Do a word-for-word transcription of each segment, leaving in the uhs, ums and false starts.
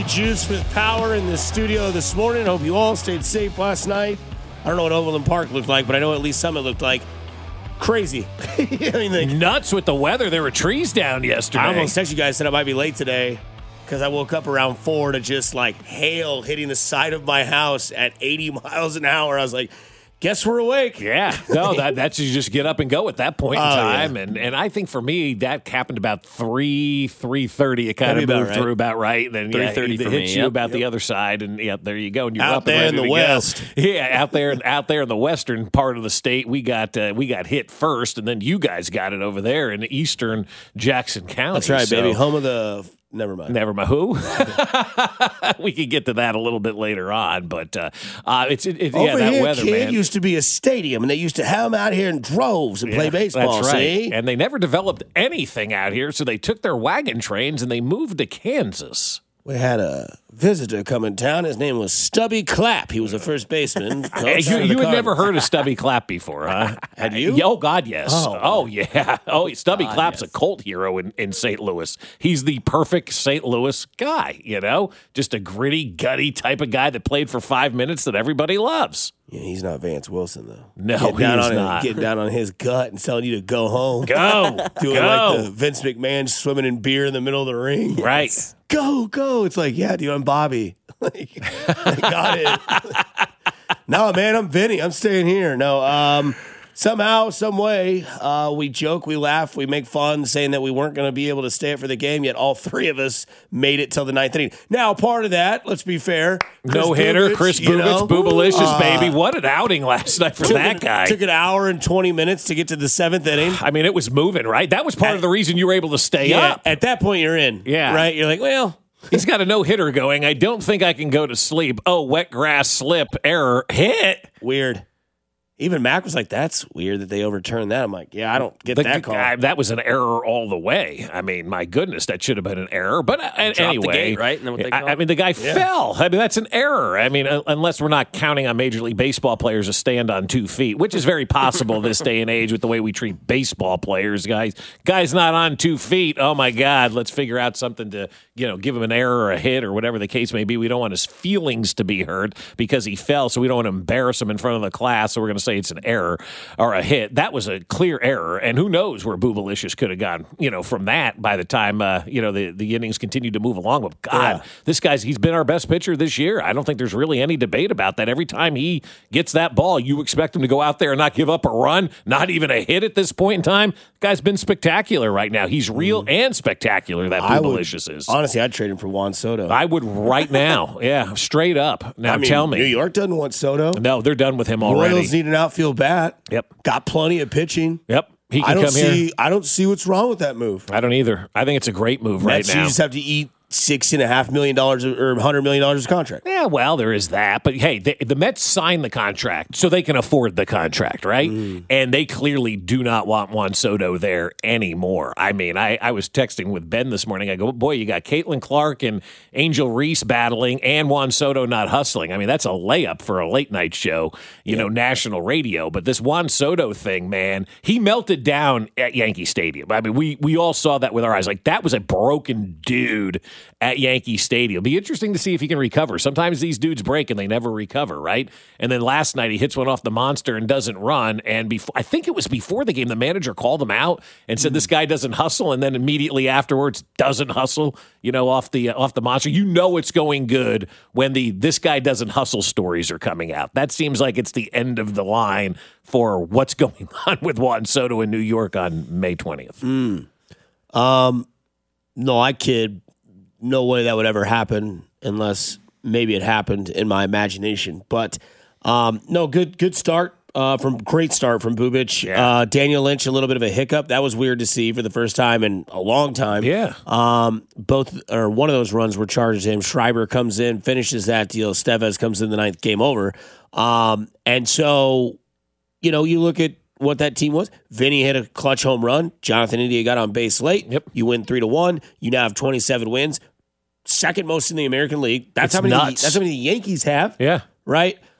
Juice with Power in the studio this morning. Hope you all stayed safe last night. I don't know what Overland Park looked like, but I know at least some it looked like. Crazy. I mean, like, nuts with the weather. There were trees down yesterday. I almost texted you guys, said I might be late today because I woke up around four to just like hail hitting the side of my house at eighty miles an hour. I was like, guess we're awake. Yeah. No, that, that's you just get up and go at that point in Oh, time. yeah. And and I think for me, that happened about three, three thirty. It kind That'd of be about moved right. through about right. Then three yeah, thirty it for hits me, you yep. about the Yep. other side. And yeah, there you go. And you're Out up there and in ready the to go. West. Yeah, out there out there in the western part of the state, we got uh, we got hit first, and then you guys got it over there in eastern Jackson County. That's right, So- baby. Home of the... Never mind. Never mind who. We could get to that a little bit later on, but uh, uh, it's it, it, Over yeah, that here, weather, kid, man. used to be a stadium, and they used to have them out here in droves and play Yeah, baseball, That's right. see? And they never developed anything out here, so they took their wagon trains and they moved to Kansas. We had a visitor come in town. His name was Stubby Clapp. He was a first baseman. Hey, coach you for the you had Cardinals. never heard of Stubby Clapp before, huh? Had you? Oh, God, yes. Oh. Oh, yeah. Oh, Stubby God, Clapp's yes. a cult hero in, in Saint Louis. He's the perfect Saint Louis guy, you know? Just a gritty, gutty type of guy that played for five minutes that everybody loves. Yeah, he's not Vance Wilson, though. No, getting he down is on not. Getting down on his gut and telling you to go home. Go. Doing go. like the Vince McMahon swimming in beer in the middle of the ring. Right. Go, go. It's like, yeah, dude, I'm Bobby. like, I got it. No, man, I'm Vinny. I'm staying here. No, um, somehow, some way, uh, we joke, we laugh, we make fun, saying that we weren't going to be able to stay up for the game, yet all three of us made it till the ninth inning. Now, part of that, let's be fair, Chris No hitter, Bubich, Chris you know, Bubich, Boobalicious, uh, baby. What an outing last night for took that an- guy. Took an hour and twenty minutes to get to the seventh inning. I mean, it was moving, right? That was part of the reason you were able to stay Yeah, up. at that point, you're in. Yeah. Right? You're like, well, He's got a no-hitter going. I don't think I can go to sleep. Oh, wet grass slip, error, hit. weird. Even Mac was like, that's weird that they overturned that. I'm like, yeah, I don't get The- that call. uh, that was an error all the way. I mean, my goodness, that should have been an error. But uh, the anyway, gate, right? Isn't that what they I, call I it? mean, the guy fell. I mean, that's an error. I mean, uh, unless we're not counting on Major League Baseball players to stand on two feet, which is very possible this day and age with the way we treat baseball players. Guys, guys not on two feet. Oh my God, let's figure out something to you know give him an error or a hit or whatever the case may be. We don't want his feelings to be hurt because he fell, so we don't want to embarrass him in front of the class. So we're going to say it's an error or a hit. That was a clear error, and who knows where Boobalicious could have gone, you know, from that by the time, uh, you know, the, the innings continued to move along. But God, Yeah. this guy's, he's been our best pitcher this year. I don't think there's really any debate about that. Every time he gets that ball, you expect him to go out there and not give up a run, not even a hit at this point in time. Guy's been spectacular right now. He's real and spectacular, that I would- Boobalicious is. Honestly, I'd trade him for Juan Soto. I would right now. Yeah, straight up. Now I mean, tell me. New York doesn't want Soto. No, they're done with him already. Royals need an outfield bat. Yep. Got plenty of pitching. Yep. He can I don't come see. here. I don't see what's wrong with that move. I don't either. I think it's a great move right Mets, now. You just have to eat six and a half million dollars or hundred million dollars of contract. Yeah, well, there is that. But hey, the, the Mets signed the contract so they can afford the contract, right? Mm. And they clearly do not want Juan Soto there anymore. I mean, I, I was texting with Ben this morning. I go, boy, you got Caitlin Clark and Angel Reese battling and Juan Soto not hustling. I mean, that's a layup for a late night show, you know, national radio. But this Juan Soto thing, man, he melted down at Yankee Stadium. I mean, we, we all saw that with our eyes. Like, that was a broken dude at Yankee Stadium. Be interesting to see if he can recover. Sometimes these dudes break and they never recover, right? And then last night he hits one off the monster and doesn't run. And before, I think it was before the game, the manager called him out and said, this guy doesn't hustle. And then immediately afterwards doesn't hustle, you know, off the, uh, off the monster. You know, it's going good when the, this guy doesn't hustle stories are coming out. That seems like it's the end of the line for what's going on with Juan Soto in New York on May twentieth. Mm. Um, no, I kid. No way that would ever happen unless maybe it happened in my imagination. But um, no, good good start uh, from great start from Bubich. Yeah. Uh, Daniel Lynch, a little bit of a hiccup. That was weird to see for the first time in a long time. Yeah. Um, both or one of those runs were charged to him. Schreiber comes in, finishes that deal. Stevez comes in the ninth, game over. Um, and so, you know, you look at what that team was. Vinny hit a clutch home run. Jonathan India got on base late. Yep. You win three to one. You now have twenty-seven wins, second most in the American League. That's It's how many. nuts. That's how many the Yankees have. Yeah. Right.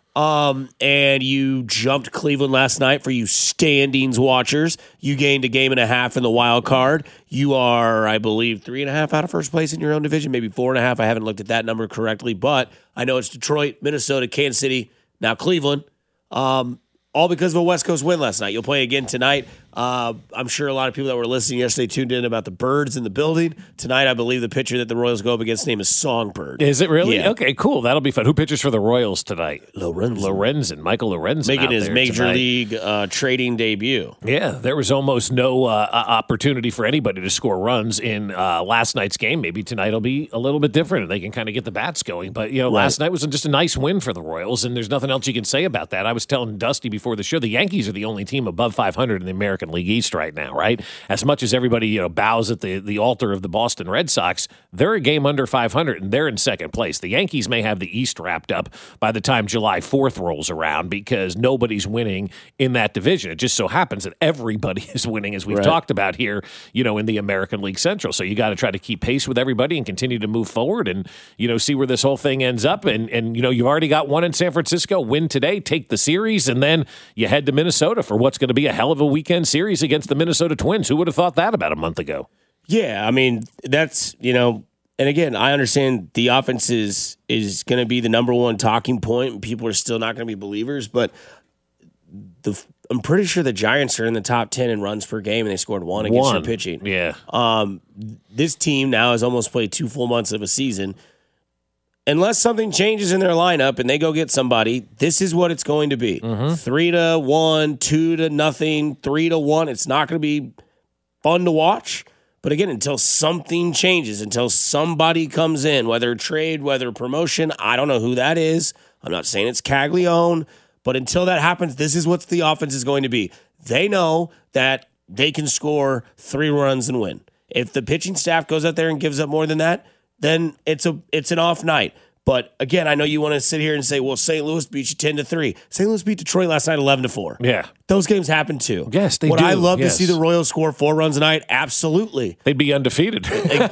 Um, and you jumped Cleveland last night for you standings watchers. You gained a game and a half in the wild card. You are, I believe, three and a half out of first place in your own division, maybe four and a half. I haven't looked at that number correctly, but I know it's Detroit, Minnesota, Kansas City, now Cleveland. Um, all because of a West Coast win last night. You'll play again tonight. Uh, I'm sure a lot of people that were listening yesterday tuned in about the birds in the building. Tonight, I believe the pitcher that the Royals go up against name is Songbird. Is it really? Yeah. Okay, cool. That'll be fun. Who pitches for the Royals tonight? Lorenzen. Lorenzen. Michael Lorenzen. Making his there major tonight. league uh, trading debut. Yeah, there was almost no uh, opportunity for anybody to score runs in uh, last night's game. Maybe tonight will be a little bit different and they can kind of get the bats going. But, you know, Right. last night was just a nice win for the Royals, and there's nothing else you can say about that. I was telling Dusty before the show, the Yankees are the only team above five hundred in the American League East right now, right? As much as everybody, you know, bows at the, the altar of the Boston Red Sox, they're a game under five hundred, and they're in second place. The Yankees may have the East wrapped up by the time July fourth rolls around because nobody's winning in that division. It just so happens that everybody is winning, as we've Right. talked about here, you know, in the American League Central. So you got to try to keep pace with everybody and continue to move forward and, you know, see where this whole thing ends up. And, and you know, you've already got one in San Francisco. Win today, take the series, and then you head to Minnesota for what's going to be a hell of a weekend series against the Minnesota Twins. Who would have thought that about a month ago? Yeah, I mean, that's, you know, and again, I understand the offense is, is going to be the number one talking point, and people are still not going to be believers, but the I'm pretty sure the Giants are in the top ten in runs per game, and they scored one against One. your pitching. Yeah. Um, this team now has almost played two full months of a season. Unless something changes in their lineup and they go get somebody, this is what it's going to be. Mm-hmm. Three to one, two to nothing, three to one. It's not going to be fun to watch. But again, until something changes, until somebody comes in, whether trade, whether promotion, I don't know who that is. I'm not saying it's Caglione, but until that happens, this is what the offense is going to be. They know that they can score three runs and win. If the pitching staff goes out there and gives up more than that, then it's a it's an off night. But again, I know you want to sit here and say, well, Saint Louis beat you ten to three. Saint Louis beat Detroit last night eleven to four. Yeah. Those games happen too. Yes, they Would do. I love Yes. to see the Royals score four runs a night? Absolutely. They'd be undefeated.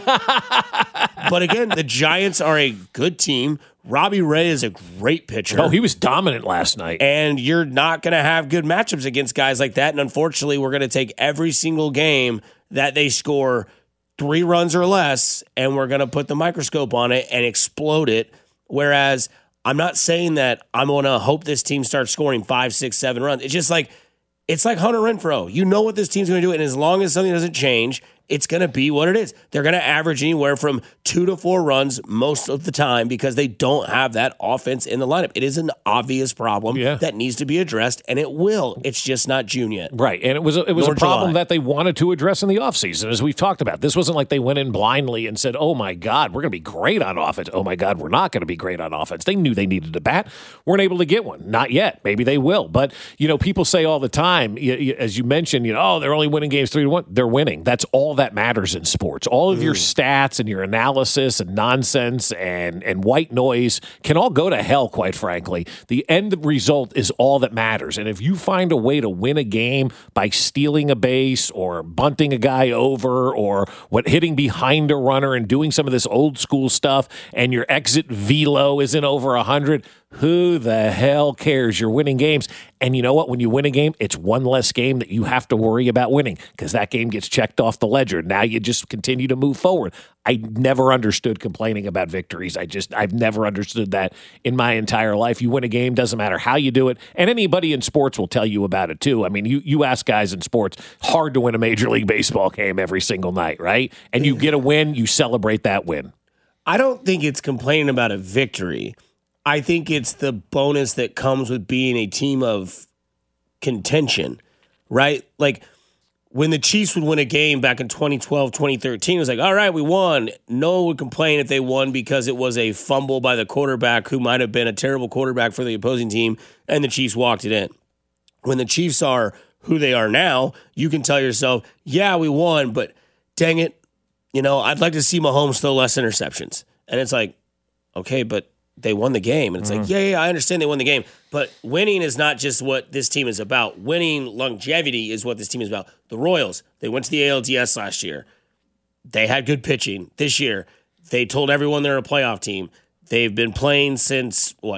But again, the Giants are a good team. Robbie Ray is a great pitcher. Oh, he was dominant last night. And you're not going to have good matchups against guys like that. And unfortunately, we're going to take every single game that they score three runs or less, and we're going to put the microscope on it and explode it. Whereas I'm not saying that I'm going to hope this team starts scoring five, six, seven runs. It's just like, it's like Hunter Renfroe. You know what this team's going to do, and as long as something doesn't change, it's going to be what it is. They're going to average anywhere from two to four runs most of the time because they don't have that offense in the lineup. It is an obvious problem Yeah. that needs to be addressed, and it will. It's just not June yet. Right, and it was a, it was Nor a problem July. that they wanted to address in the offseason, as we've talked about. This wasn't like they went in blindly and said, oh, my God, we're going to be great on offense. Oh, my God, we're not going to be great on offense. They knew they needed a bat. Weren't able to get one. Not yet. Maybe they will. But, you know, people say all the time, you, you, as you mentioned, you know, oh, they're only winning games three to one. They're winning. That's all that matters in sports. All of your stats and your analysis and nonsense and, and white noise can all go to hell, quite frankly. The end result is all that matters. And if you find a way to win a game by stealing a base or bunting a guy over or what hitting behind a runner and doing some of this old school stuff, and your exit velo isn't over one hundred, who the hell cares? You're winning games. And you know what? When you win a game, it's one less game that you have to worry about winning because that game gets checked off the ledger. Now you just continue to move forward. I never understood complaining about victories. I just, I've never understood that in my entire life. You win a game, doesn't matter how you do it. And anybody in sports will tell you about it too. I mean, you, you ask guys in sports, hard to win a Major League Baseball game every single night, right? And you get a win, you celebrate that win. I don't think it's complaining about a victory. I think it's the bonus that comes with being a team of contention, right? Like when the Chiefs would win a game back in twenty twelve, twenty thirteen, it was like, all right, we won. No one would complain if they won because it was a fumble by the quarterback who might have been a terrible quarterback for the opposing team, and the Chiefs walked it in. When the Chiefs are who they are now, you can tell yourself, yeah, we won, but dang it, you know, I'd like to see Mahomes throw less interceptions. And it's like, okay, but they won the game. And it's mm-hmm. like, yeah, yeah, I understand they won the game. But winning is not just what this team is about. Winning longevity is what this team is about. The Royals, they went to the A L D S last year. They had good pitching. This year, they told everyone they're a playoff team. They've been playing since, what,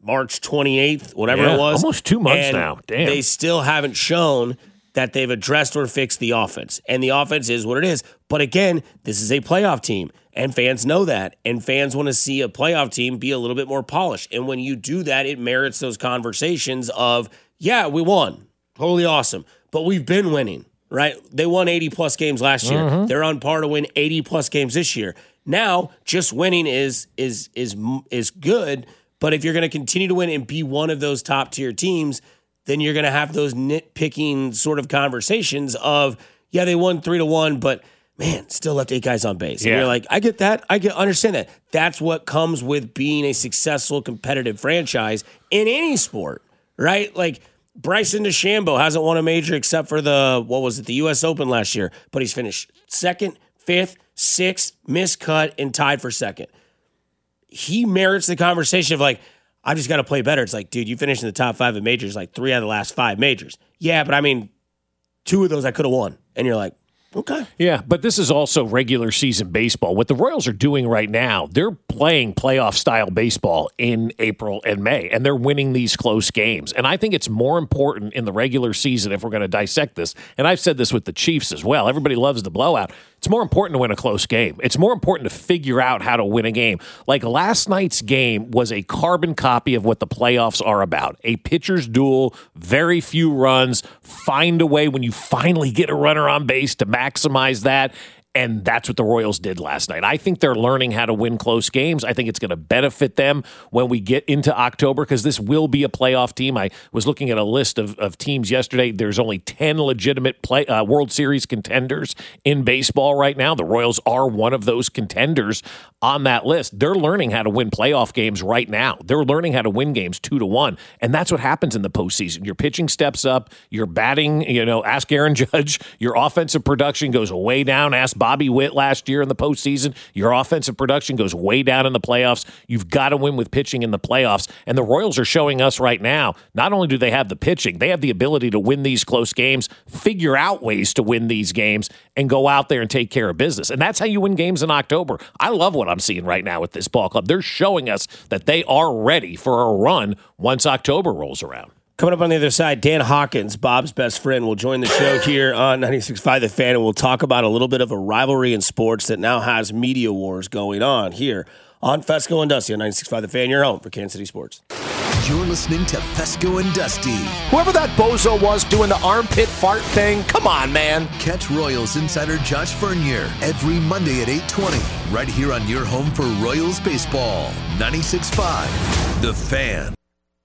March twenty-eighth, whatever Yeah, it was. almost two months and now. Damn. They still haven't shown that they've addressed or fixed the offense. And the offense is what it is. But again, this is a playoff team, and fans know that. And fans want to see a playoff team be a little bit more polished. And when you do that, it merits those conversations of, yeah, we won. Totally awesome. But we've been winning, right? They won eighty-plus games last year. Mm-hmm. They're on par to win eighty-plus games this year. Now, just winning is is is is good, but if you're going to continue to win and be one of those top-tier teams, then you're going to have those nitpicking sort of conversations of, yeah, they won three to one, but man, still left eight guys on base. Yeah. And you're like, I get that. I get understand that. That's what comes with being a successful competitive franchise in any sport, right? Like Bryson DeChambeau hasn't won a major except for the, what was it, the U S Open last year, but he's finished second, fifth, sixth, miscut, and tied for second. He merits the conversation of like, I just got to play better. It's like, dude, you finished in the top five of majors, like three out of the last five majors. Yeah, but I mean, two of those I could have won. And you're like, okay. Yeah, but this is also regular season baseball. What the Royals are doing right now, they're playing playoff style baseball in April and May, and they're winning these close games. And I think it's more important in the regular season if we're going to dissect this. And I've said this with the Chiefs as well. Everybody loves the blowout. It's more important to win a close game. It's more important to figure out how to win a game. Like last night's game was a carbon copy of what the playoffs are about. A pitcher's duel, very few runs, find a way when you finally get a runner on base to maximize that. And that's what the Royals did last night. I think they're learning how to win close games. I think it's going to benefit them when we get into October because this will be a playoff team. I was looking at a list of, of teams yesterday. There's only ten legitimate play, uh, World Series contenders in baseball right now. The Royals are one of those contenders on that list. They're learning how to win playoff games right now. They're learning how to win games two to one. And that's what happens in the postseason. Your pitching steps up. Your batting, you know, ask Aaron Judge. Your offensive production goes way down. Ask Bobby Witt last year in the postseason. Your offensive production goes way down in the playoffs. You've got to win with pitching in the playoffs. And the Royals are showing us right now, not only do they have the pitching, they have the ability to win these close games, figure out ways to win these games, and go out there and take care of business. And that's how you win games in October. I love what I'm seeing right now with this ball club. They're showing us that they are ready for a run once October rolls around. Coming up on the other side, Dan Hawkins, Bob's best friend, will join the show here on ninety-six point five The Fan, and we'll talk about a little bit of a rivalry in sports that now has media wars going on here on Fesco and Dusty on ninety-six point five The Fan, your home for Kansas City sports. You're listening to Fesco and Dusty. Whoever that bozo was doing the armpit fart thing, come on, man. Catch Royals insider Josh Vernier every Monday at eight twenty, right here on your home for Royals baseball. ninety-six point five The Fan.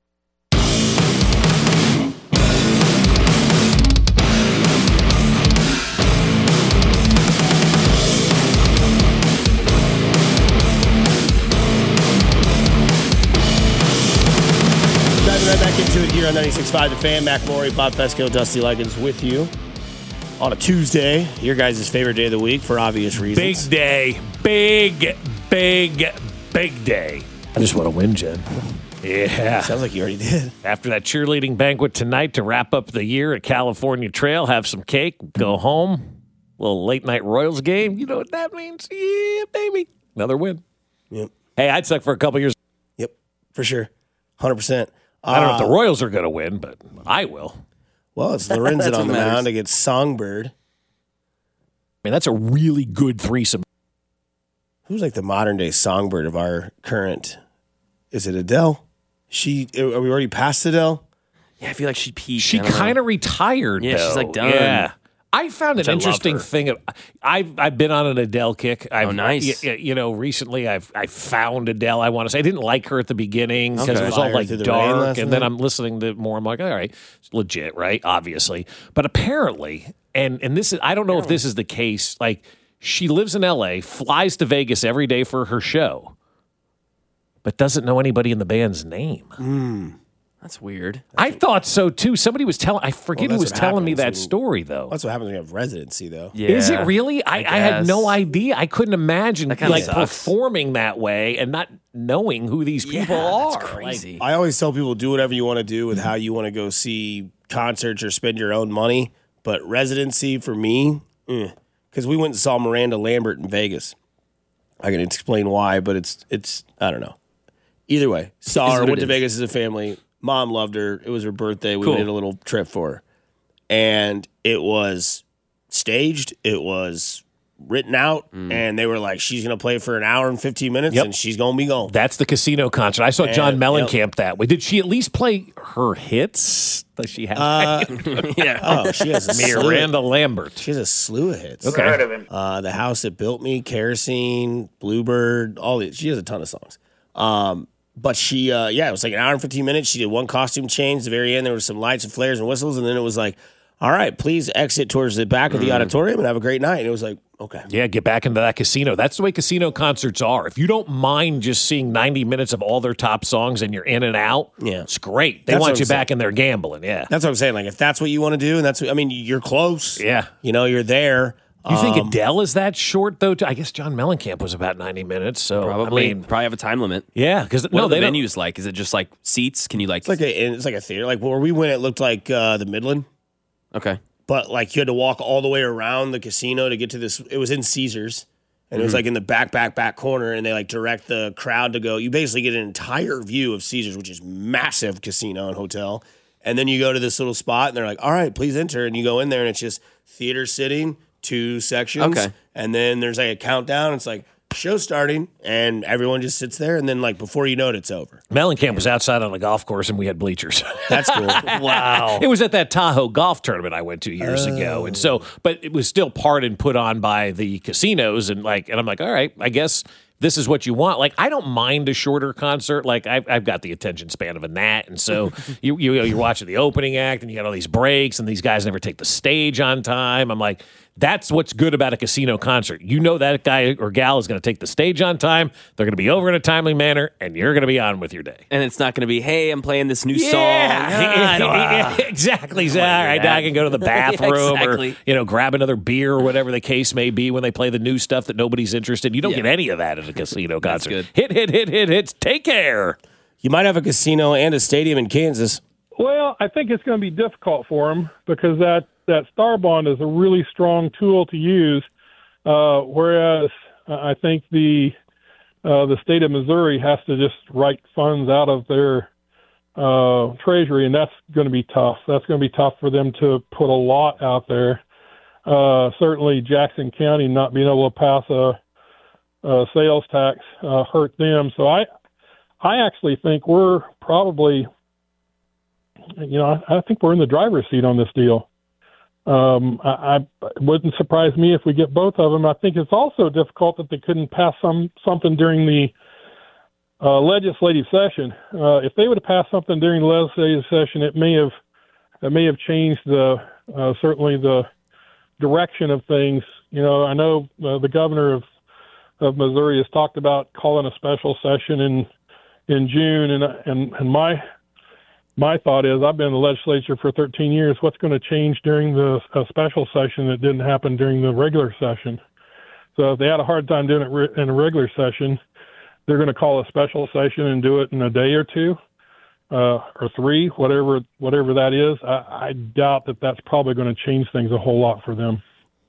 Right back into it here on ninety-six point five The Fan. Mac Maury, Bob Fesco, Dusty Leggins with you on a Tuesday, your guys' favorite day of the week for obvious reasons. Big day. Big, big, big day. I just want to win, Jen. Yeah. Sounds like you already did. After that cheerleading banquet tonight to wrap up the year at California Trail, have some cake, go home, little late night Royals game. You know what that means? Yeah, baby. Another win. Yep. Hey, I'd suck for a couple years. Yep, for sure. one hundred percent. I don't know if the Royals are going to win, but I will. Well, it's Lorenzen on the matters. mound against Songbird. I mean, that's a really good threesome. Who's like the modern day Songbird of our current? Is it Adele? She are we already past Adele? Yeah, I feel like she peaked. She kind of retired, Yeah, though. she's, like, done. Yeah. I found Which an I love interesting her. thing. Of, I've I've been on an Adele kick. I've, Oh, nice. y- y- You know, recently I've I found Adele. I want to say I didn't like her at the beginning because Okay. it was all Fire like Through the Rain dark, last and then night? I'm listening to more. I'm like, all right, it's legit, right? Obviously, but apparently, and and this is I don't know if this is the case. Like, she lives in L A, flies to Vegas every day for her show, but doesn't know anybody in the band's name. That's weird. I thought so too. Somebody was telling. I forget Well, who that's was what telling me happens that when- story though. That's what happens when you have residency, though. Yeah. Is it really? I, I, had no guess. idea. I couldn't imagine That kinda like sucks. performing that way and not knowing who these people Yeah, are. that's crazy. Like, I always tell people do whatever you want to do with how you want to go see concerts or spend your own money. But residency for me, because we went and saw Miranda Lambert in Vegas. I can explain why, but it's it's I don't know. Either way, saw Is her, what went it to is. Vegas as a family. Mom loved her. It was her birthday. We Cool. did a little trip for her. And it was staged. It was written out. Mm. And they were like, she's going to play for an hour and fifteen minutes, Yep. and she's going to be gone. That's the casino concert. I saw And- John Mellencamp yep. that way. Did she at least play her hits? Does she have Uh, yeah. oh, she has a slew. Miranda Lambert? She has a slew of hits. Okay. Uh, the House That Built Me, Kerosene, Bluebird, all these. She has a ton of songs. Um, but she, uh, yeah, it was like an hour and fifteen minutes. She did one costume change. At the very end, there were some lights and flares and whistles. And then it was like, all right, please exit towards the back of the auditorium and have a great night. And it was like, okay. Yeah, get back into that casino. That's the way casino concerts are. If you don't mind just seeing ninety minutes of all their top songs and you're in and out, Yeah. it's great. They That's want what you I'm back in there gambling. Yeah. That's what I'm saying. Like, if that's what you want to do, and that's, what, I mean, you're close. Yeah. You know, you're there. You think Um, Adele is that short, though? I guess John Mellencamp was about ninety minutes. So, Probably, I mean, probably have a time limit. yeah. Because What no, are the they don't- venues like? Is it just like seats? Can you like? It's like a, it's like a theater. Like, where we went, it looked like uh, the Midland. okay. But like you had to walk all the way around the casino to get to this. It was in Caesars, and it was like in the back, back, back corner. And they like direct the crowd to go. You basically get an entire view of Caesars, which is massive casino and hotel. And then you go to this little spot, and they're like, "All right, please enter." And you go in there, and it's just theater sitting, two sections, Okay. and then there's like a countdown. It's like show starting, and everyone just sits there, and then like before you know it, it's over. Mellencamp was outside on a golf course and we had bleachers. That's cool. Wow. It was at that Tahoe golf tournament I went to years ago. And so, but it was still part and put on by the casinos. And like, and I'm like, all right, I guess this is what you want. Like, I don't mind a shorter concert. Like, I've, I've got the attention span of a gnat. And so you, you, you're watching the opening act and you got all these breaks and these guys never take the stage on time. I'm like, that's what's good about a casino concert. You know that guy or gal is going to take the stage on time. They're going to be over in a timely manner, and you're going to be on with your day. And it's not going to be, hey, I'm playing this new Yeah, song. Ah, exactly. All right, that. now I can go to the bathroom Yeah, exactly. or you know grab another beer or whatever the case may be when they play the new stuff that nobody's interested. You don't Yeah. get any of that at a casino concert. good. Hit, hit, hit, hit, hits. Take care. You might have a casino and a stadium in Kansas. Well, I think it's going to be difficult for them because that, that Star Bond is a really strong tool to use, uh, whereas uh, I think the uh, the state of Missouri has to just write funds out of their uh, treasury, and that's going to be tough. That's going to be tough for them to put a lot out there. Uh, certainly, Jackson County not being able to pass a, a sales tax uh, hurt them. So I, I actually think we're probably you know, I, I think we're in the driver's seat on this deal. Um, I, I it wouldn't surprise me if we get both of them. I think it's also difficult that they couldn't pass some something during the uh, legislative session. Uh, if they would have passed something during the legislative session, it may have it may have changed the uh, certainly the direction of things. You know, I know uh, the governor of of Missouri has talked about calling a special session in in June, and and and my My thought is, I've been in the legislature for thirteen years. What's going to change during the uh, special session that didn't happen during the regular session? So if they had a hard time doing it re- in a regular session, they're going to call a special session and do it in a day or two uh, or three, whatever whatever that is. I, I doubt that that's probably going to change things a whole lot for them.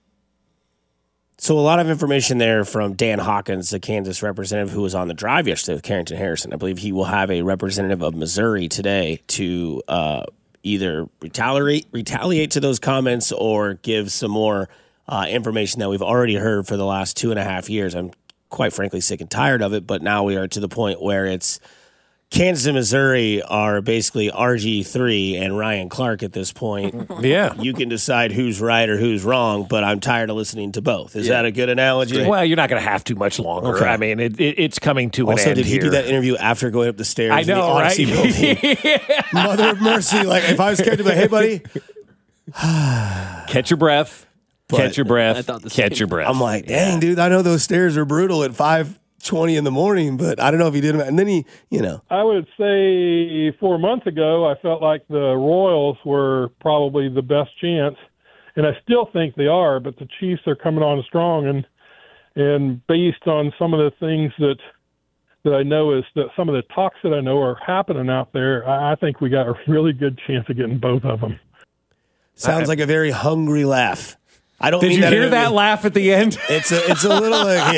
So a lot of information there from Dan Hawkins, the Kansas representative who was on the drive yesterday with Carrington Harrison. I believe he will have a representative of Missouri today to uh, either retaliate retaliate to those comments or give some more uh, information that we've already heard for the last two and a half years. I'm quite frankly sick and tired of it, but now we are to the point where it's Kansas and Missouri are basically R G three and Ryan Clark at this point. Yeah. You can decide who's right or who's wrong, but I'm tired of listening to both. Is that a good analogy? Well, you're not going to have too much longer. Okay. I mean, it, it, it's coming to Also, an end did he here. do that interview after going up the stairs? I in the know, right? Odyssey building? Mother of mercy! Like if I was scared to be like, hey, buddy, Catch your breath. Catch your breath. I thought the Catch same. your breath. I'm like, dang, dude, I know those stairs are brutal at five twenty in the morning, but I don't know if he did them. And then he, you know, I would say four months ago, I felt like the Royals were probably the best chance, and I still think they are. But the Chiefs are coming on strong, and and based on some of the things that that I know is that some of the talks that I know are happening out there, I, I think we got a really good chance of getting both of them. sounds like a very hungry laugh. I don't Did mean you that hear in a- that laugh at the end? It's a, it's a little like,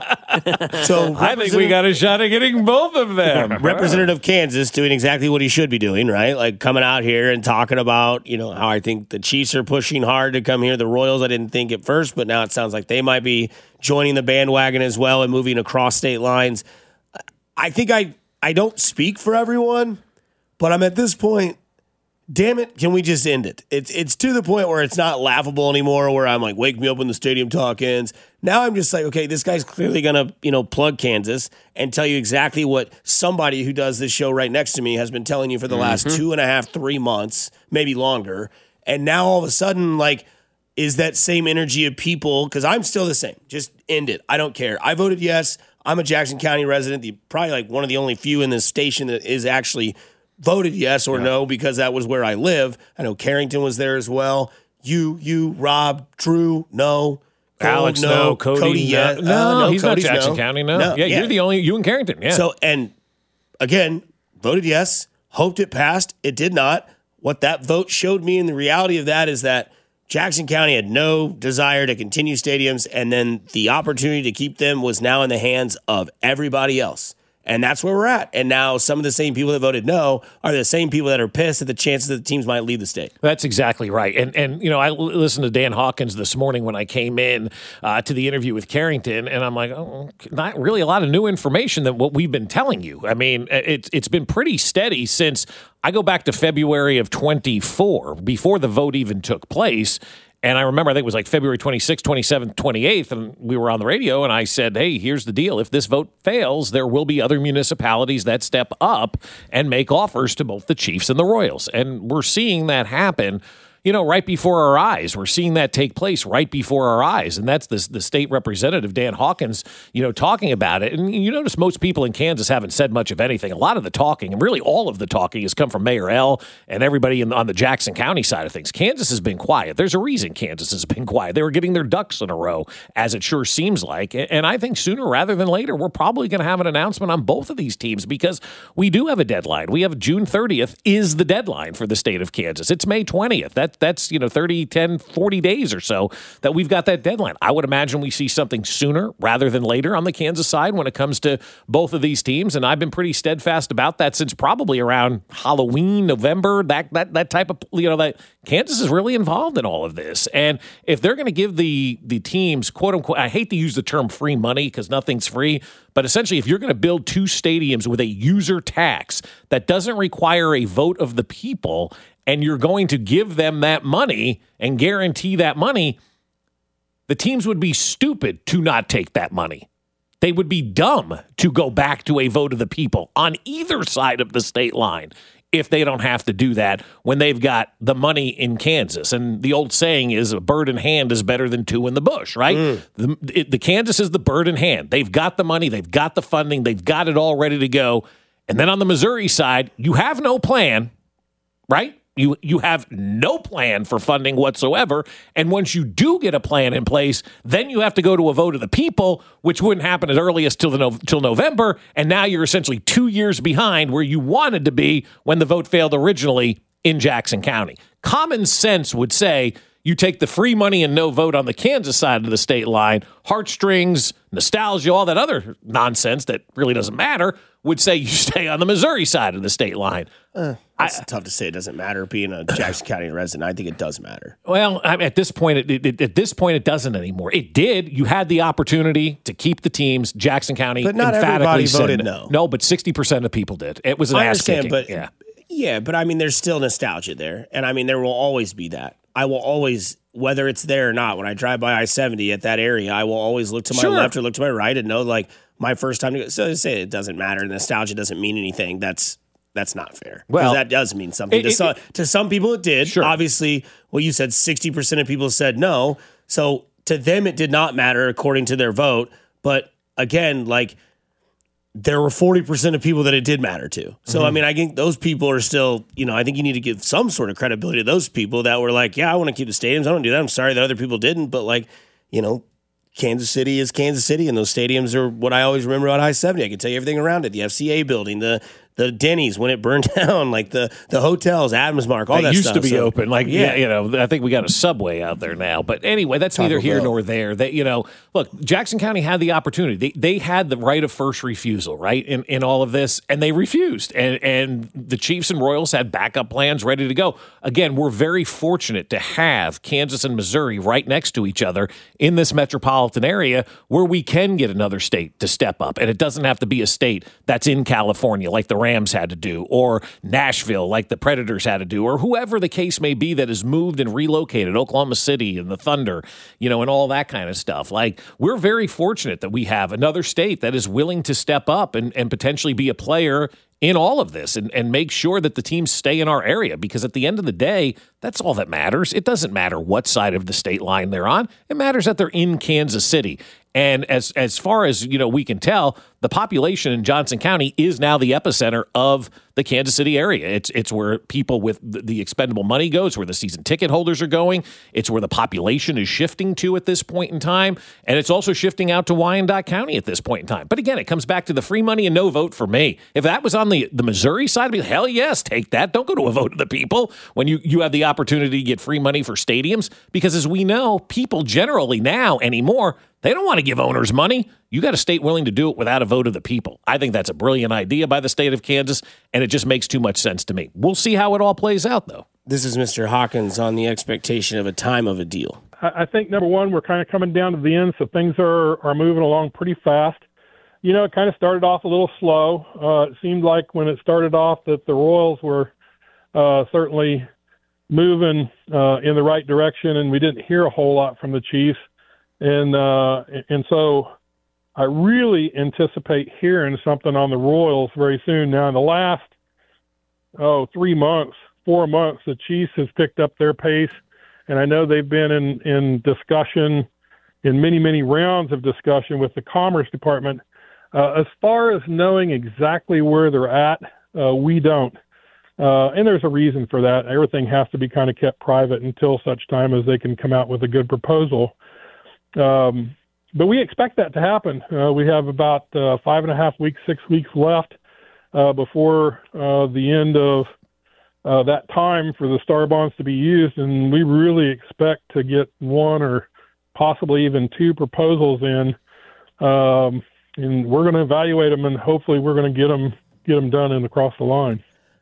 eh. So I think we got a shot at getting both of them. Representative Kansas doing exactly what he should be doing, right? Like coming out here and talking about, you know, how I think the Chiefs are pushing hard to come here. The Royals, I didn't think at first, but now it sounds like they might be joining the bandwagon as well and moving across state lines. I think I, I don't speak for everyone, but I'm at this point, damn it, can we just end it? It's it's to the point where it's not laughable anymore, where I'm like, wake me up when the stadium talk ends. Now I'm just like, okay, this guy's clearly going to, you know, plug Kansas and tell you exactly what somebody who does this show right next to me has been telling you for the mm-hmm. last two and a half, three months, maybe longer. And now all of a sudden, like, is that same energy of people, because I'm still the same. Just end it. I don't care. I voted yes. I'm a Jackson County resident, the probably like one of the only few in this station that is actually voted yes or yeah. no, because that was where I live. I know Carrington was there as well. You, you, Rob, Drew, no. Cole, Alex, no. no. Cody, Cody, no. yeah. No, uh, no he's Cody's not Jackson no. County, no. no. Yeah, Yeah, you're the only, you and Carrington, yeah. So, and again, voted yes, hoped it passed. It did not. What that vote showed me, and the reality of that is that Jackson County had no desire to continue stadiums, and then the opportunity to keep them was now in the hands of everybody else. And that's where we're at. And now some of the same people that voted no are the same people that are pissed at the chances that the teams might leave the state. That's exactly right. And, and you know, I listened to Dan Hawkins this morning when I came in uh, to the interview with Carrington, and I'm like, oh, not really a lot of new information than what we've been telling you. I mean, it's it's been pretty steady since I go back to February of twenty-four, before the vote even took place. And I remember, I think it was like February twenty-sixth, twenty-seventh, twenty-eighth, and we were on the radio, and I said, hey, here's the deal. If this vote fails, there will be other municipalities that step up and make offers to both the Chiefs and the Royals. And we're seeing that happen, you know, right before our eyes. We're seeing that take place right before our eyes. And that's the, the state representative, Dan Hawkins, you know, talking about it. And you notice most people in Kansas haven't said much of anything. A lot of the talking, and really all of the talking, has come from Mayor L and everybody in, on the Jackson County side of things. Kansas has been quiet. There's a reason Kansas has been quiet. They were getting their ducks in a row, as it sure seems like. And I think sooner rather than later, we're probably going to have an announcement on both of these teams, because we do have a deadline. We have June thirtieth is the deadline for the state of Kansas. It's May twentieth. That That's, you know, thirty, ten, forty days or so that we've got that deadline. I would imagine we see something sooner rather than later on the Kansas side when it comes to both of these teams. And I've been pretty steadfast about that since probably around Halloween, November, that that that type of, you know, that Kansas is really involved in all of this. And if they're going to give the the teams, quote unquote, I hate to use the term free money because nothing's free, but essentially if you're going to build two stadiums with a user tax that doesn't require a vote of the people, and you're going to give them that money and guarantee that money, the teams would be stupid to not take that money. They would be dumb to go back to a vote of the people on either side of the state line if they don't have to do that when they've got the money in Kansas. And the old saying is a bird in hand is better than two in the bush, right? Mm. The, it, the Kansas is the bird in hand. They've got the money. They've got the funding. They've got it all ready to go. And then on the Missouri side, you have no plan, right? You you have no plan for funding whatsoever. And once you do get a plan in place, then you have to go to a vote of the people, which wouldn't happen at earliest till the no, till November. And now you're essentially two years behind where you wanted to be when the vote failed originally in Jackson County. Common sense would say you take the free money and no vote on the Kansas side of the state line, heartstrings, nostalgia, all that other nonsense that really doesn't matter, would say you stay on the Missouri side of the state line. Uh, it's tough to say it doesn't matter being a Jackson County resident. I think it does matter. Well, I mean, at this point, it, it, at this point, it doesn't anymore. It did. You had the opportunity to keep the teams. Jackson County, but not emphatically everybody said voted no. No, but sixty percent of people did. It was an I ass understand, kicking. but yeah, yeah, but I mean, there's still nostalgia there, and I mean, there will always be that. I will always, whether it's there or not, when I drive by I seventy at that area, I will always look to my Sure. left or look to my right and know, like, my first time to go. So to say it doesn't matter. Nostalgia doesn't mean anything. That's that's not fair. Well, that does mean something. It, to, it, some, to some people, it did. Sure. Obviously, well, you said sixty percent of people said no. So to them, it did not matter according to their vote. But again, like, there were forty percent of people that it did matter to. So, mm-hmm. I mean, I think those people are still, you know, I think you need to give some sort of credibility to those people that were like, yeah, I want to keep the stadiums. I don't do that. I'm sorry that other people didn't. But, like, you know, Kansas City is Kansas City, and those stadiums are what I always remember about I seventy. I can tell you everything around it. The F C A building, the the Denny's when it burned down, like the the hotels, Adams Mark, all that, that used stuff. to be So, open. Like, yeah. yeah, you know, I think we got a Subway out there now. But anyway, that's Taco neither here Bell. nor there. That, you know, look, Jackson County had the opportunity. They they had the right of first refusal, right, in, in all of this, and they refused. And and the Chiefs and Royals had backup plans ready to go. Again, we're very fortunate to have Kansas and Missouri right next to each other in this metropolitan area where we can get another state to step up. And it doesn't have to be a state that's in California like the Rams had to do, or Nashville like the Predators had to do, or whoever the case may be that has moved and relocated, Oklahoma City and the Thunder, you know, and all that kind of stuff. Like, we're very fortunate that we have another state that is willing to step up and, and potentially be a player in all of this and, and make sure that the teams stay in our area, because at the end of the day, that's all that matters. It doesn't matter what side of the state line they're on. It matters that they're in Kansas City. And as as far as, you know, we can tell, the population in Johnson County is now the epicenter of the Kansas City area. It's it's where people with the, the expendable money goes, where the season ticket holders are going. It's where the population is shifting to at this point in time. And it's also shifting out to Wyandotte County at this point in time. But again, it comes back to the free money and no vote for me. If that was on the, the Missouri side, I'd be hell yes, take that. Don't go to a vote of the people when you, you have the opportunity to get free money for stadiums. Because as we know, people generally now anymore, they don't want to give owners money. You got a state willing to do it without a vote of the people. I think that's a brilliant idea by the state of Kansas, and it just makes too much sense to me. We'll see how it all plays out, though. This is Mister Hawkins on the expectation of a time of a deal. I I think, number one, we're kind of coming down to the end, so things are, are moving along pretty fast. You know, it kind of started off a little slow. Uh, it seemed like when it started off that the Royals were uh, certainly moving uh, in the right direction, and we didn't hear a whole lot from the Chiefs. And uh, and so I really anticipate hearing something on the Royals very soon. Now, in the last, oh, three months, four months, the Chiefs has picked up their pace, and I know they've been in, in discussion, in many, many rounds of discussion with the Commerce Department. Uh, as far as knowing exactly where they're at, uh, we don't. Uh, and there's a reason for that. Everything has to be kind of kept private until such time as they can come out with a good proposal. Um, but we expect that to happen. Uh, we have about uh, five and a half weeks, six weeks left uh, before uh, the end of uh, that time for the star bonds to be used, and we really expect to get one or possibly even two proposals in, um, and we're going to evaluate them, and hopefully we're going to get them get them done and across the line.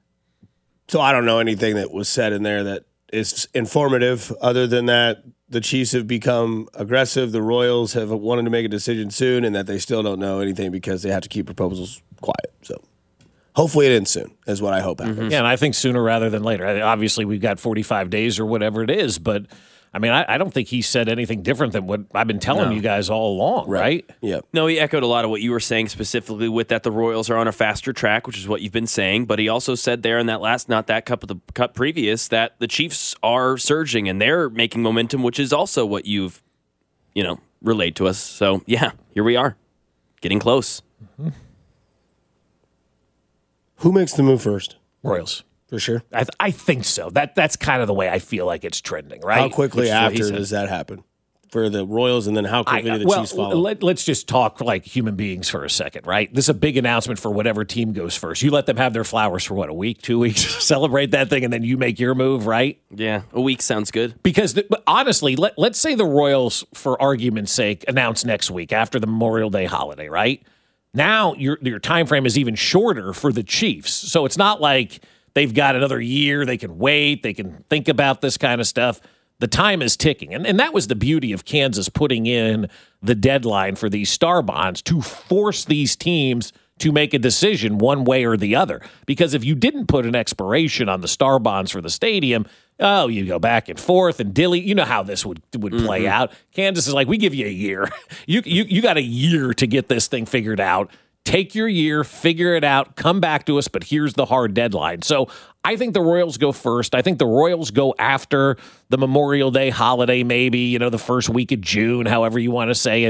So I don't know anything that was said in there that is informative other than that the Chiefs have become aggressive. The Royals have wanted to make a decision soon, and that they still don't know anything because they have to keep proposals quiet. So hopefully it ends soon is what I hope happens. Mm-hmm. Yeah, and I think sooner rather than later. I- Obviously, we've got forty-five days or whatever it is, but I mean, I, I don't think he said anything different than what I've been telling No. you guys all along, right? Yeah. No, he echoed a lot of what you were saying specifically with that the Royals are on a faster track, which is what you've been saying. But he also said there in that last, not that cup of the cup previous, that the Chiefs are surging and they're making momentum, which is also what you've, you know, relayed to us. So yeah, here we are, getting close. Mm-hmm. Who makes the move first? Royals. For sure. I, th- I think so. That That's kind of the way I feel like it's trending, right? How quickly Which is what he after said. does that happen? For the Royals, and then how quickly I, do the well, Chiefs follow? Let, let's just talk like human beings for a second, right? This is a big announcement for whatever team goes first. You let them have their flowers for what, a week, two weeks, celebrate that thing, and then you make your move, right? Yeah, a week sounds good. Because th- but honestly, let, let's say the Royals, for argument's sake, announce next week after the Memorial Day holiday, right? Now your your time frame is even shorter for the Chiefs. So it's not like they've got another year. They can wait. They can think about this kind of stuff. The time is ticking. And, and that was the beauty of Kansas putting in the deadline for these star bonds to force these teams to make a decision one way or the other. Because if you didn't put an expiration on the star bonds for the stadium, oh, you go back and forth and dilly. You know how this would would play mm-hmm. out. Kansas is like, we give you a year. you, you you got a year to get this thing figured out. Take your year, figure it out, come back to us, but here's the hard deadline. So I think the Royals go first. I think the Royals go after the Memorial Day holiday, maybe, you know, the first week of June, however you want to say it.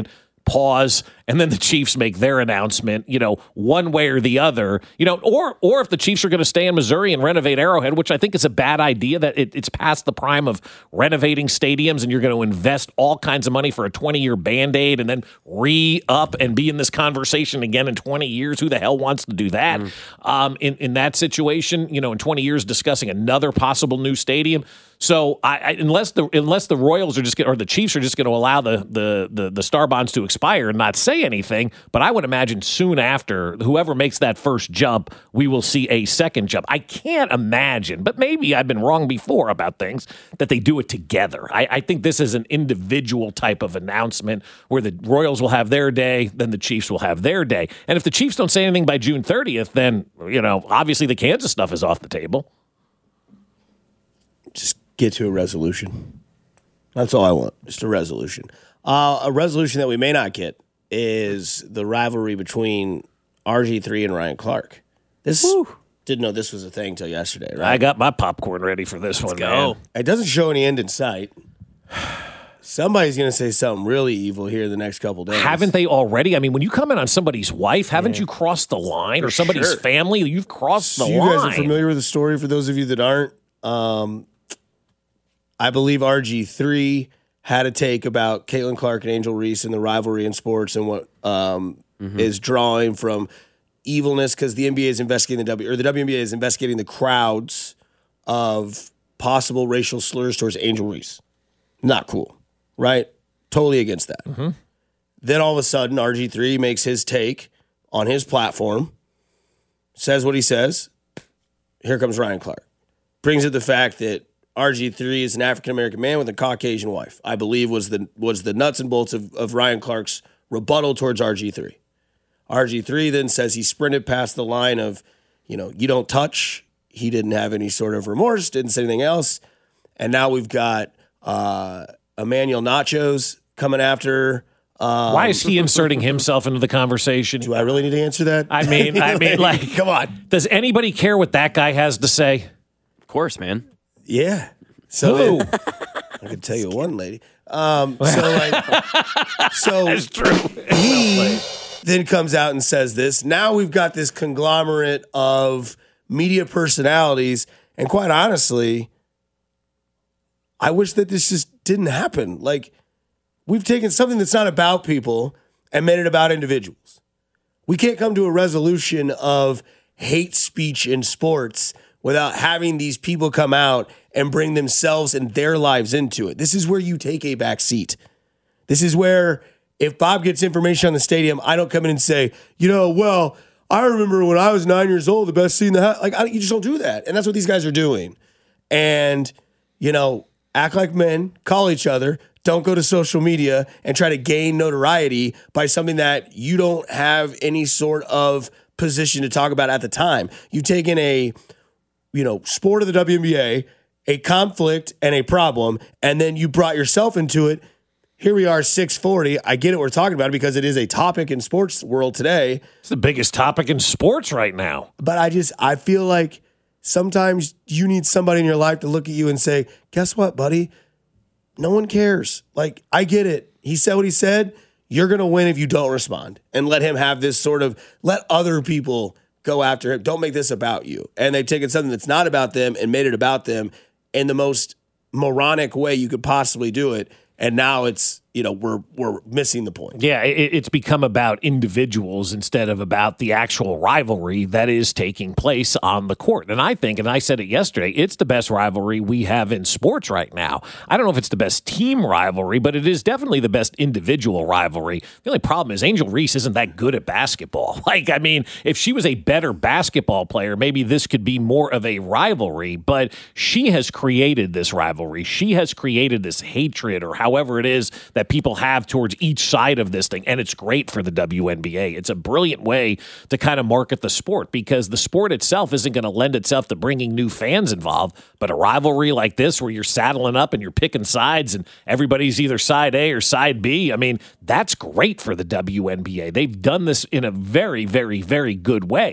pause, and then the Chiefs make their announcement, you know, one way or the other, you know, or or if the Chiefs are going to stay in Missouri and renovate Arrowhead, which I think is a bad idea, that it, it's past the prime of renovating stadiums and you're going to invest all kinds of money for a twenty-year Band-Aid and then re-up and be in this conversation again in twenty years. Who the hell wants to do that? Mm. Um, in, in that situation, you know, in twenty years discussing another possible new stadium. So I, I, unless the unless the Royals are just gonna, or the Chiefs are just going to allow the, the the the star bonds to expire and not say anything, but I would imagine soon after, whoever makes that first jump, we will see a second jump. I can't imagine, but maybe I've been wrong before about things, that they do it together. I, I think this is an individual type of announcement where the Royals will have their day, then the Chiefs will have their day. And if the Chiefs don't say anything by June thirtieth, then, you know, obviously the Kansas stuff is off the table. Just get to a resolution. That's all I want, just a resolution. Uh, a resolution that we may not get is the rivalry between R G three and Ryan Clark. This Woo. Didn't know this was a thing till yesterday, right? I got my popcorn ready for this Let's one, go. man. It doesn't show any end in sight. Somebody's going to say something really evil here in the next couple days. Haven't they already? I mean, when you comment on somebody's wife, haven't yeah. you crossed the line? For or somebody's sure. family? You've crossed so the you line. You guys are familiar with the story, for those of you that aren't. Um, I believe R G three had a take about Caitlin Clark and Angel Reese and the rivalry in sports and what um, mm-hmm. is drawing from evilness, because the N B A is investigating the W or the W N B A is investigating the crowds of possible racial slurs towards Angel Reese. Not cool, right? Totally against that. Mm-hmm. Then all of a sudden, R G three makes his take on his platform, says what he says. Here comes Ryan Clark. Brings up the fact that R G three is an African-American man with a Caucasian wife, I believe was the was the nuts and bolts of, of Ryan Clark's rebuttal towards R G three. R G three then says he sprinted past the line of, you know, you don't touch. He didn't have any sort of remorse, didn't say anything else. And now we've got uh, Emmanuel Nachos coming after. Um, Why is he inserting himself into the conversation? Do I really need to answer that? I mean, I mean, like, come on. Does anybody care what that guy has to say? Of course, man. Yeah. So Who? Then, I can tell you one lady. Um, so like, so that's true. He then comes out and says this. Now we've got this conglomerate of media personalities, and quite honestly, I wish that this just didn't happen. Like, we've taken something that's not about people and made it about individuals. We can't come to a resolution of hate speech in sports without having these people come out and bring themselves and their lives into it. This is where you take a back seat. This is where if Bob gets information on the stadium, I don't come in and say, you know, well, I remember when I was nine years old, the best seat in the house. Like, I, you just don't do that. And that's what these guys are doing. And, you know, act like men, call each other, don't go to social media and try to gain notoriety by something that you don't have any sort of position to talk about at the time. You've taken a, you know, sport of the W N B A, a conflict and a problem, and then you brought yourself into it. Here we are, six forty. I get it, we're talking about it because it is a topic in sports world today. It's the biggest topic in sports right now. But I just, I feel like sometimes you need somebody in your life to look at you and say, guess what, buddy? No one cares. Like, I get it. He said what he said. You're going to win if you don't respond. And let him have this sort of, let other people go after him. Don't make this about you. And they've taken something that's not about them and made it about them in the most moronic way you could possibly do it. And now it's, you know, we're we're missing the point. Yeah, it, it's become about individuals instead of about the actual rivalry that is taking place on the court. And I think, and I said it yesterday, it's the best rivalry we have in sports right now. I don't know if it's the best team rivalry, but it is definitely the best individual rivalry. The only problem is Angel Reese isn't that good at basketball. Like, I mean, if she was a better basketball player, maybe this could be more of a rivalry, but she has created this rivalry. She has created this hatred, or however it is that people have towards each side of this thing, and it's great for the W N B A. It's a brilliant way to kind of market the sport, because the sport itself isn't going to lend itself to bringing new fans involved, but a rivalry like this where you're saddling up and you're picking sides and everybody's either side A or side B, I mean, that's great for the W N B A. They've done this in a very, very, very good way.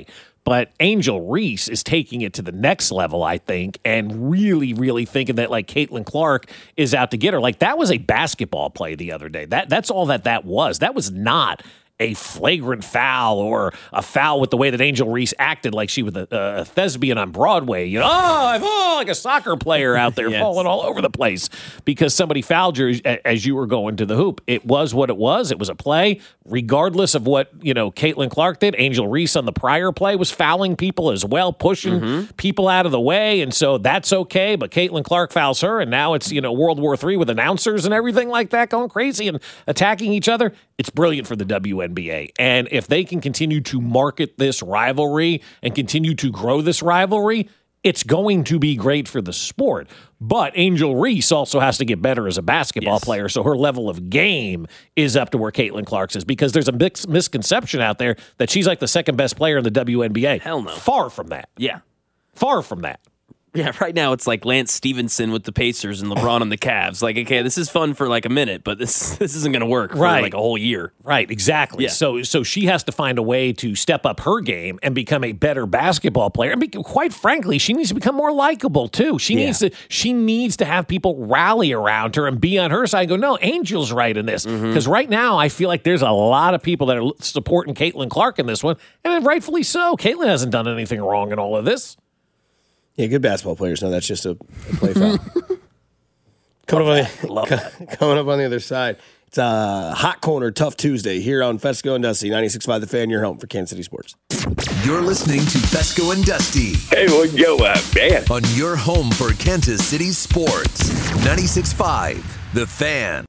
But Angel Reese is taking it to the next level, I think, and really, really thinking that like Caitlin Clark is out to get her. Like that was a basketball play the other day. That that's all that that was. That was not a flagrant foul or a foul with the way that Angel Reese acted like she was a, a thespian on Broadway. You know, oh, I'm oh, like a soccer player out there Yes. falling all over the place because somebody fouled you as you were going to the hoop. It was what it was. It was a play, regardless of what, you know, Caitlin Clark did. Angel Reese on the prior play was fouling people as well, pushing Mm-hmm. people out of the way, and so that's okay. But Caitlin Clark fouls her, and now it's, you know, World War Three with announcers and everything like that going crazy and attacking each other. It's brilliant for the W N B A. And if they can continue to market this rivalry and continue to grow this rivalry, it's going to be great for the sport. But Angel Reese also has to get better as a basketball Yes. player, so her level of game is up to where Caitlin Clark's is, because there's a mix- misconception out there that she's like the second best player in the W N B A. Hell no. Far from that. Yeah. Far from that. Yeah, right now it's like Lance Stevenson with the Pacers and LeBron on the Cavs. Like, okay, this is fun for like a minute, but this this isn't going to work for Right. like a whole year. Right, exactly. Yeah. So so she has to find a way to step up her game and become a better basketball player. And be, quite frankly, she needs to become more likable too. She needs to she needs to have people rally around her and be on her side and go, no, Angel's right in this. Because right now I feel like there's a lot of people that are supporting Caitlin Clark in this one, and rightfully so. Caitlin hasn't done anything wrong in all of this. Yeah, good basketball players know that's just a, a play foul. coming, up on the, coming up on the other side, it's a Hot Corner Tough Tuesday here on Fesco and Dusty, ninety-six point five The Fan, your home for Kansas City sports. You're listening to Fesco and Dusty Hey, what go up, man? on your home for Kansas City sports. ninety-six point five The Fan.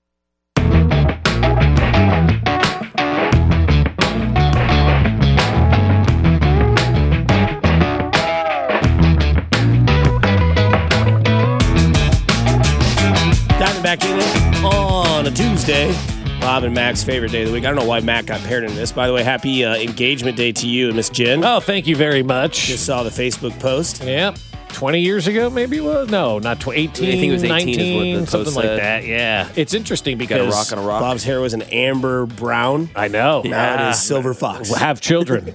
Diving back in it on a Tuesday. Bob and Mac's favorite day of the week. I don't know why Mac got paired into this. By the way, happy uh, engagement day to you and Miss Jen. Oh, thank you very much. Just saw the Facebook post. Yeah. twenty years ago, maybe it was? No, not twenty, eighteen, I think it was eighteen is what the nineteen, post something like said. that. Yeah. It's interesting Got a because rock on a rock. Bob's hair was an amber brown. I know. Now it is silver fox. Have children.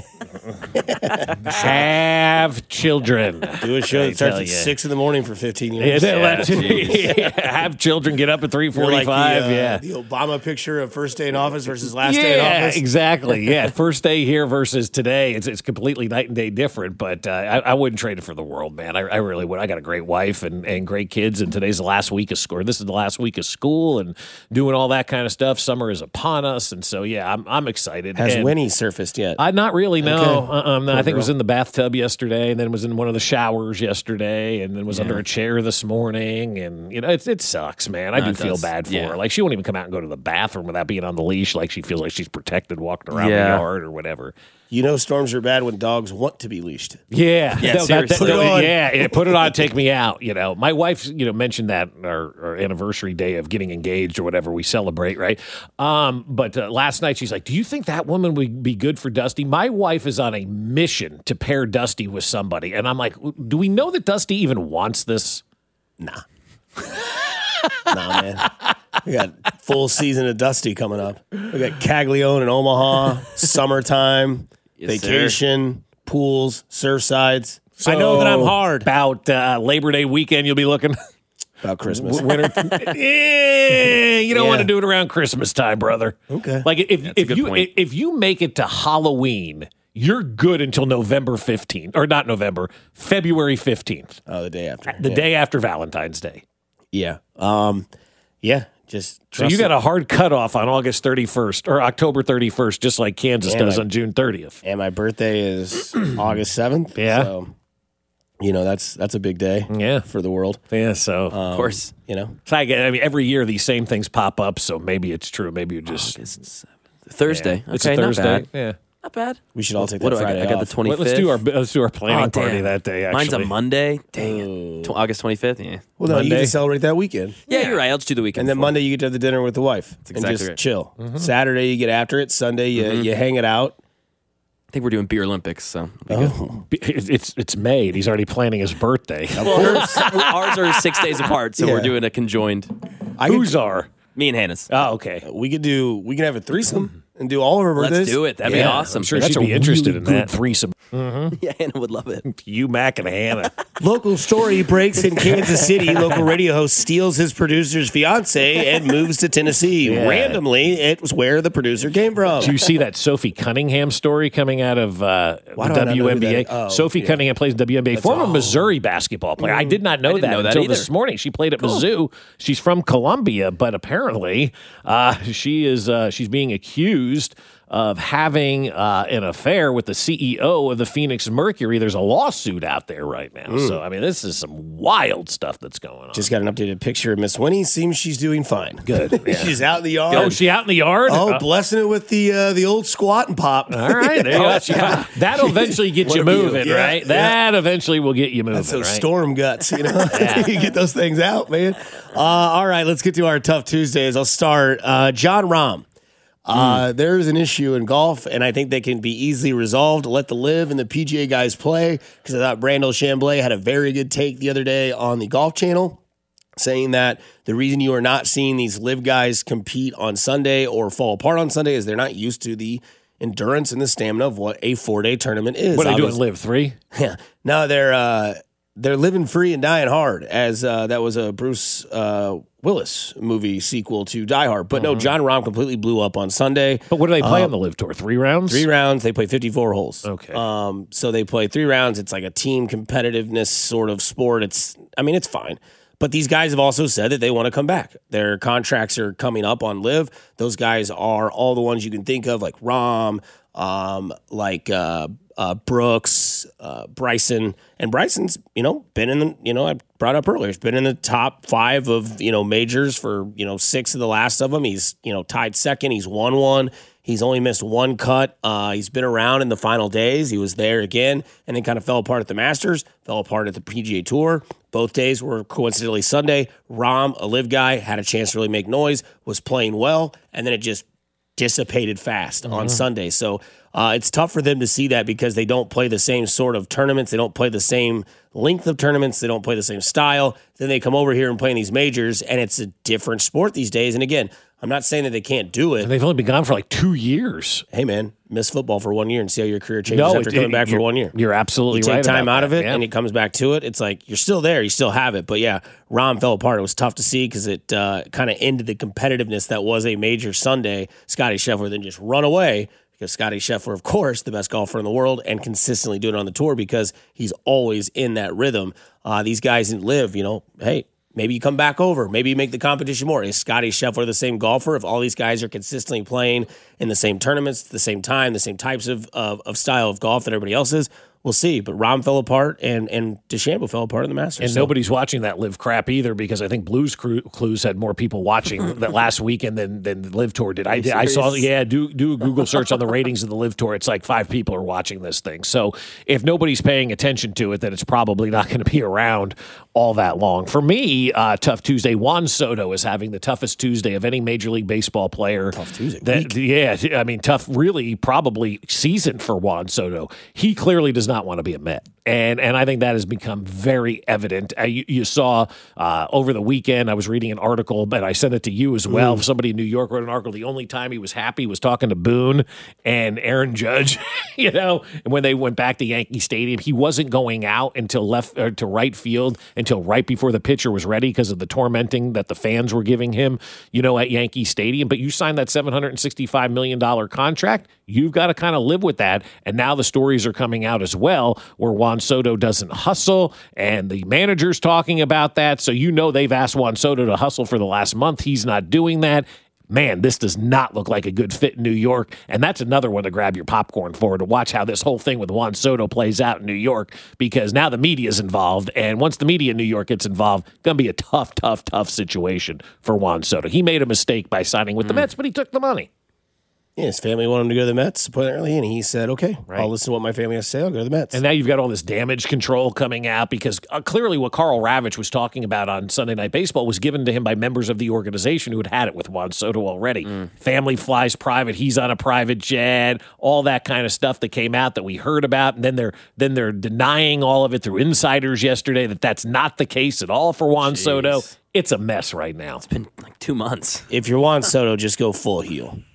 Have children. Do a show I that starts tell at ya. six in the morning for fifteen Yeah, years. they let you- have children get up at three You're forty-five. like the, uh, yeah. the Obama picture of first day in office versus last day in Yeah, office. exactly. Yeah, first day here versus today, it's it's completely night and day different. But uh, I, I wouldn't trade it for the world, man. I, I really would. I got a great wife and, and great kids, and today's the last week of school. This is the last week of school and doing all that kind of stuff. Summer is upon us, and so yeah, I'm I'm excited. Has And Winnie surfaced yet? I not really no. Okay. Uh-uh, no I think it was girl. in the bathtub yesterday, and then was in one of the showers yesterday, and then was under a chair this morning, and you know it it sucks, man. I No, do it feel does. bad for Yeah. her. Like she won't even come out and go to the bathroom without being on the leash. Like she feels like she's protected walking around Yeah. the yard or whatever. You know storms are bad when dogs want to be leashed. Yeah, Yeah, No, that- that- seriously. no, Put it on. yeah, yeah, put it on, take me out. You know, my wife, you know, mentioned that our, our anniversary day of getting engaged or whatever we celebrate, right? Um, but uh, last night she's like, "Do you think that woman would be good for Dusty?" My wife is on a mission to pair Dusty with somebody, and I'm like, "Do we know that Dusty even wants this?" Nah. nah, man. We got full season of Dusty coming up. We got Caglione in Omaha, summertime, Yes, sir. vacation, pools, surfsides. I know that I'm So, hard About uh, Labor Day weekend, you'll be looking. about Christmas. Winter, Eh, you don't Yeah. want to do it around Christmas time, brother. Okay. Like if a if good you point. if you make it to Halloween, you're good until November fifteenth, or not November, February fifteenth, Oh, the day after. the yeah. day after Valentine's Day. Yeah. Um, yeah. Just So trust you got it. a hard cutoff on August thirty-first or October thirty-first, just like Kansas Yeah, does like- on June thirtieth. And my birthday is August seventh. Yeah. So, you know, that's that's a big day Yeah, for the world. yeah. So, Of course. You know, so I, get, I mean, every year these same things pop up. So maybe it's true. Maybe you just August seventh. Thursday. it's okay, a Thursday. Not bad. Yeah. Not bad. we should all take What that do I Friday got? I got off. the twenty-fifth. Let's do our let's do our planning Oh, party damn. that day. Actually, Mine's a Monday. Dang it. Tw- August twenty-fifth. Yeah. Well, no, you get Monday. to celebrate that weekend. Yeah, you're right. I'll just do the weekend. And then before. Monday you get to have the dinner with the wife and exactly just right. chill. Saturday you get after it. Sunday you, you hang it out. I think we're doing beer Olympics. So. Oh. It's it's May. and He's already planning his birthday. Well, hers, ours are six days apart, so Yeah. we're doing a conjoined. I could, Who's are? Me and Hannah's. Oh, okay. we could do. We can have a threesome and do all of her birthdays. Let's do it. That'd Yeah. be awesome. I'm sure That's she'd a be interested really in good that. threesome. Yeah, Hannah would love it. You, Mac, and Hannah. Local story breaks in Kansas City. Local radio host steals his producer's fiance and moves to Tennessee. Yeah. Randomly, it was where the producer came from. Did you see that Sophie Cunningham story coming out of uh, Why the do I not know who W N B A? that- oh, Sophie yeah. Cunningham plays in the W N B A, former Missouri basketball player. I did not know I didn't that know that until either. this morning. She played at Mizzou. She's from Columbia, but apparently uh, she is uh, she's being accused of having uh, an affair with the C E O of the Phoenix Mercury. There's a lawsuit out there right now. So, I mean, this is some wild stuff that's going on. Just got an updated picture of Miss Winnie. Seems she's doing fine. Good. Yeah. She's out in the yard. Oh, she out in the yard? Oh, Uh, blessing it with the uh, the old squat and pop. all right. There you go. She- That'll eventually get What you a view. moving, Yeah, right? yeah. That eventually will get you moving, That's those right? storm guts, you know. You get those things out, man. Uh, all right, let's get to our tough Tuesdays. I'll start. Uh, John Rahm. Uh, Hmm. There's an issue in golf, and I think they can be easily resolved. Let the live and the P G A guys play, because I thought Brandel Chamblee had a very good take the other day on the Golf Channel, saying that the reason you are not seeing these live guys compete on Sunday or fall apart on Sunday is they're not used to the endurance and the stamina of what a four-day tournament is. What are they doing? Obviously- Live three? Yeah. No, they're uh, they're living free and dying hard, as uh, that was a Bruce uh, Willis movie sequel to Die Hard. But no, John Rahm completely blew up on Sunday. But what do they play on the Live Tour? Three rounds? Three rounds. They play fifty-four holes. Okay. Um, so they play three rounds. It's like a team competitiveness sort of sport. It's, I mean, it's fine. But these guys have also said that they want to come back. Their contracts are coming up on Live. Those guys are all the ones you can think of, like Rahm, um, like uh, uh, Brooks, uh, Bryson, and Bryson's, you know, been in the, you know, I brought up earlier, he's been in the top five of, you know, majors for, you know, six of the last of them. He's, you know, tied second. He's won one. He's only missed one cut. Uh, he's been around in the final days. He was there again, and then kind of fell apart at the Masters, fell apart at the P G A Tour. Both days were coincidentally Sunday. Rahm, a live guy, had a chance to really make noise, was playing well, and then it just dissipated fast on Sunday. So uh, it's tough for them to see that, because they don't play the same sort of tournaments. They don't play the same length of tournaments. They don't play the same style. Then they come over here and play in these majors, and it's a different sport these days. And again, I'm not saying that they can't do it. And they've only been gone for like two years. Hey, man, miss football for one year and see how your career changes No, after it- coming back for you're- one year. You're absolutely You take right. time about out of that, it yeah. and it comes back to it. It's like you're still there. You still have it. But yeah, Rahm fell apart. It was tough to see, because it uh, kind of ended the competitiveness that was a major Sunday. Scotty Scheffler then just run away, because Scotty Scheffler, of course, the best golfer in the world, and consistently doing it on the tour because he's always in that rhythm. Uh, these guys didn't live, you know, hey, maybe you come back over. Maybe you make the competition more. Is Scotty Scheffler the same golfer? If all these guys are consistently playing in the same tournaments, the same time, the same types of, of, of style of golf that everybody else is, we'll see. But Rahm fell apart, and and DeChambeau fell apart in the Masters. And So- nobody's watching that Live crap either, because I think Blues Cru- Clues had more people watching that last weekend than than the Live Tour did. I did, I saw, yeah, do do a Google search on the ratings of the Live Tour. It's like five people are watching this thing. So if nobody's paying attention to it, then it's probably not going to be around all that long. For me, uh, Tough Tuesday, Juan Soto is having the toughest Tuesday of any Major League Baseball player. Tough Tuesday That, yeah, I mean, tough, really, probably season for Juan Soto. He clearly does not want to be a Met. And and I think that has become very evident. Uh, you, you saw uh, over the weekend, I was reading an article, but I sent it to you as well. Mm. Somebody in New York wrote an article. The only time he was happy was talking to Boone and Aaron Judge, you know, and when they went back to Yankee Stadium, he wasn't going out until left or to right field until right before the pitcher was ready, because of the tormenting that the fans were giving him, you know, at Yankee Stadium. But you signed that seven hundred sixty-five million dollars contract. You've got to kind of live with that. And now the stories are coming out as well, where Juan Soto doesn't hustle, and the manager's talking about that. So you know they've asked Juan Soto to hustle for the last month. He's not doing that. Man, this does not look like a good fit in New York. And that's another one to grab your popcorn for, to watch how this whole thing with Juan Soto plays out in New York, because now the media's involved. And once the media in New York gets involved, it's going to be a tough, tough, tough situation for Juan Soto. He made a mistake by signing with the Mets, but he took the money. Yeah, his family wanted him to go to the Mets apparently, and he said, okay, Right. I'll listen to what my family has to say. I'll go to the Mets. And now you've got all this damage control coming out, because uh, clearly what Carl Ravitch was talking about on Sunday Night Baseball was given to him by members of the organization who had had it with Juan Soto already. Mm. Family flies private. He's on a private jet. All that kind of stuff that came out that we heard about, and then they're then they're denying all of it through insiders yesterday that that's not the case at all for Juan Jeez. Soto. It's a mess right now. It's been like two months. if you're Juan Soto, just go full heel.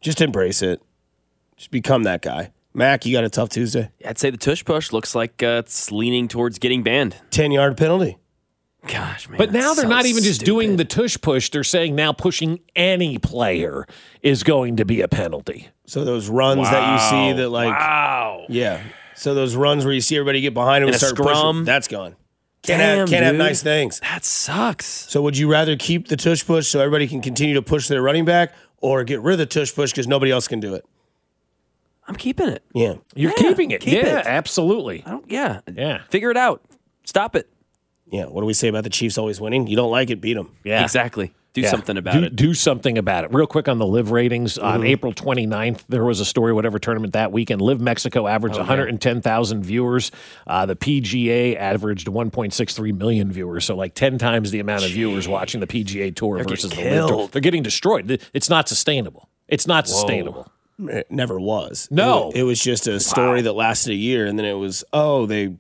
Just embrace it. Just become that guy. Mac, you got a tough Tuesday. I'd say the tush push looks like uh, it's leaning towards getting banned. ten-yard penalty. Gosh, man. But now that's they're so not even just stupid. doing the tush push. They're saying now pushing any player is going to be a penalty. So those runs that you see that like, Wow. yeah. So those runs where you see everybody get behind him In and a start scrum. pushing, that's gone. Can't, Damn, have, can't have dude. nice things. That sucks. So would you rather keep the tush push so everybody can continue to push their running back, or get rid of the tush push because nobody else can do it? I'm keeping it. Yeah. You're Yeah, keeping it. keep yeah, it. absolutely. I don't. Yeah. Yeah. Figure it out. Stop it. Yeah. What do we say about the Chiefs always winning? You don't like it, beat them. Yeah. Exactly. Do Yeah. something about do, it. Do something about it. Real quick on the live ratings. Mm-hmm. On April twenty-ninth, there was a story, whatever tournament that weekend. Live Mexico averaged one hundred ten thousand viewers. Uh, the P G A averaged one point six three million viewers. So like ten times the amount of viewers watching the P G A Tour They're versus the getting Live Tour. killed. They're getting destroyed. It's not sustainable. It's not sustainable. It never was. No. It, it was just a story that lasted a year, and then it was, oh, they,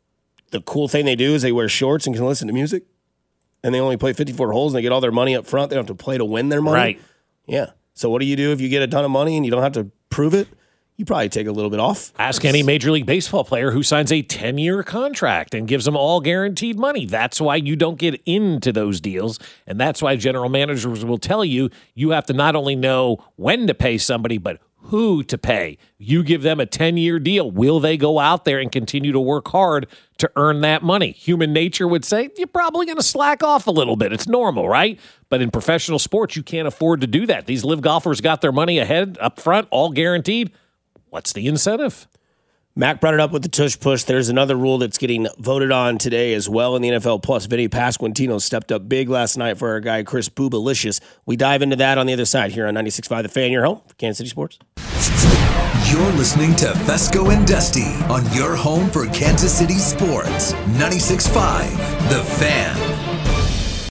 the cool thing they do is they wear shorts and can listen to music, and they only play fifty-four holes, and they get all their money up front. They don't have to play to win their money. Right. Yeah. So what do you do if you get a ton of money and you don't have to prove it? You probably take a little bit off. Ask any Major League Baseball player who signs a ten-year contract and gives them all guaranteed money. That's why you don't get into those deals, and that's why general managers will tell you you have to not only know when to pay somebody, but who to pay. You give them a ten-year deal. Will they go out there and continue to work hard to earn that money? Human nature would say you're probably going to slack off a little bit. It's normal, right? But in professional sports, you can't afford to do that. These live golfers got their money ahead, up front, all guaranteed. What's the incentive? Mac brought it up with the tush push. There's another rule that's getting voted on today as well in the N F L Plus. Vinny Pasquantino stepped up big last night for our guy, Chris Boobalicious. We dive into that on the other side here on ninety-six point five The Fan, your home for Kansas City Sports. You're listening to Fesco and Dusty on your home for Kansas City sports. ninety-six point five The Fan.